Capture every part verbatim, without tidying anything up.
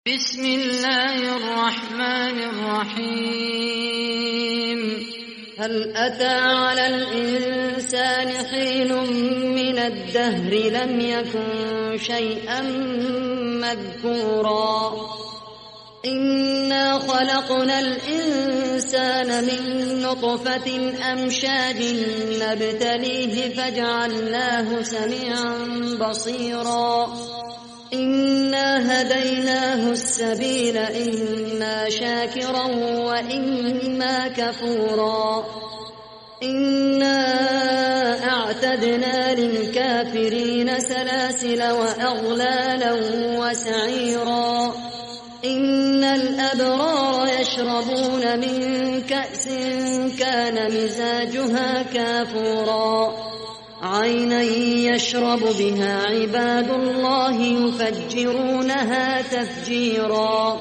بسم الله الرحمن الرحيم. هل أتى على الإنسان حين من الدهر لم يكن شيئا مذكورا إنا خلقنا الإنسان من نطفة أمشاج نبتليه فجعلناه سميعا بصيرا إنا هديناه السبيل إما شاكرا وإما كفورا إنا أعتدنا للكافرين سلاسل وأغلالا وسعيرا إن الأبرار يشربون من كأس كان مزاجها كافورا عينا يشرب بها عباد الله يفجرونها تفجيرا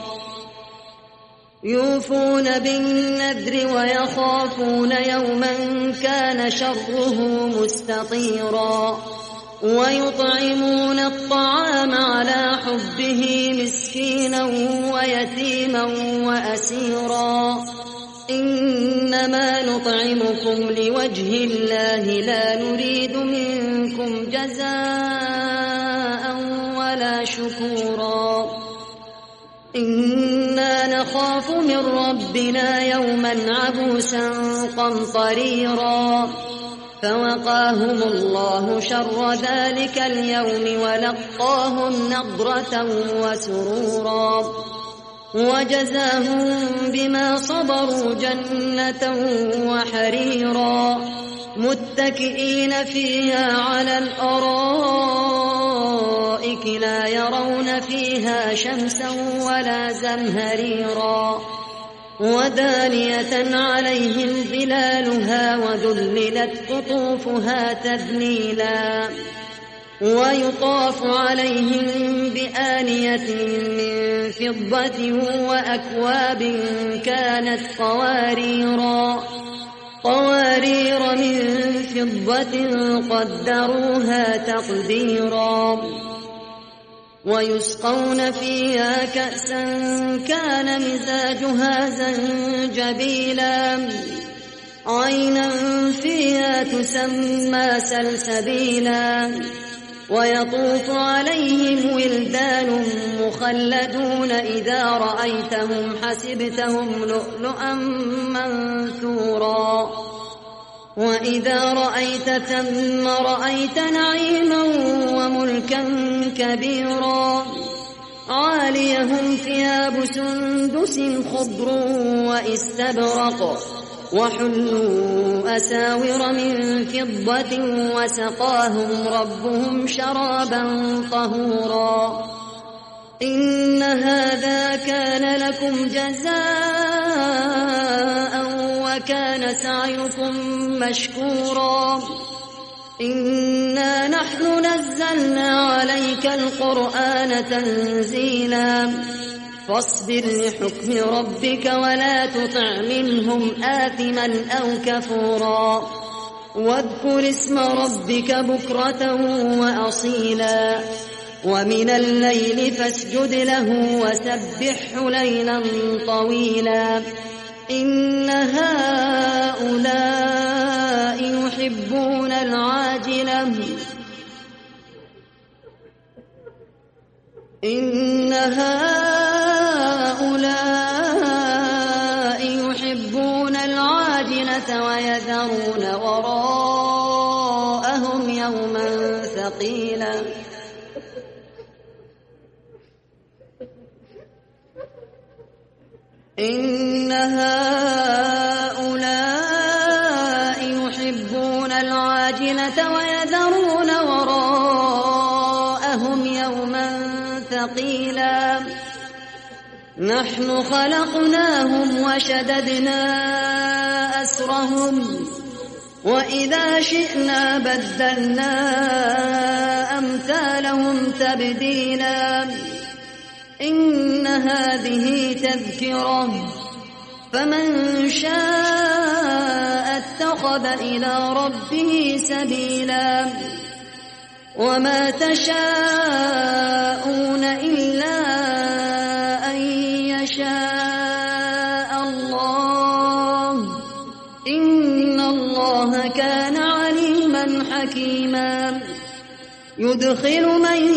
يوفون بالنذر ويخافون يوما كان شره مستطيرا ويطعمون الطعام على حبه مسكينا ويتيما وأسيرا إنما نطعمكم لوجه الله لا نريد منكم جزاء ولا شكورا إنا نخاف من ربنا يوما عبوسا قمطريرا فوقاهم الله شر ذلك اليوم ولقاهم نضرة وسرورا وجزاهم بما صبروا جنة وحريرا متكئين فيها على الأرائك لا يرون فيها شمسا ولا زمهريرا ودانية عليهم ظلالها وذللت قطوفها تذليلا ويطاف عليهم بآنية من فضة وأكواب كانت قواريرا قوارير من فضة قدروها تقديرا ويسقون فيها كأسا كان مزاجها زنجبيلا عينا فيها تسمى سلسبيلا ويطوف عليهم ولدان مخلدون إذا رأيتهم حسبتهم لؤلؤا منثورا وإذا رأيت ثم رأيت نعيما وملكا كبيرا عاليهم ثياب سندس خضر واستبرق وحلوا أساور من فضة وسقاهم ربهم شرابا طهورا إن هذا كان لكم جزاء وكان سعيكم مشكورا إنا نحن نزلنا عليك القرآن تنزيلا فاصبر لحكم ربك ولا تطع منهم آثما أو كفورا واذكر اسم ربك بكرة وأصيلا ومن الليل فاسجد له وسبحه ليلا طويلا إن هؤلاء يحبون العاجلة إن هؤلاء يحبون العاجلة ويذرون وراءهم يوما ثقيلا إن هؤلاء يحبون العاجلة ويذرون وراءهم يوما ثقيلا نحن خلقناهم وشددنا أسرهم وإذا شئنا بدلنا أمثالهم تبديلا إن هذه تذكرة فمن شاء اتخذ إلى ربه سبيلا وما تشاءون إلا الله كان عليما حكيما يدخل من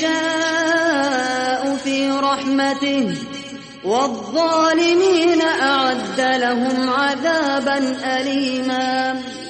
يشاء في رحمته والظالمين أعد لهم عذابا أليما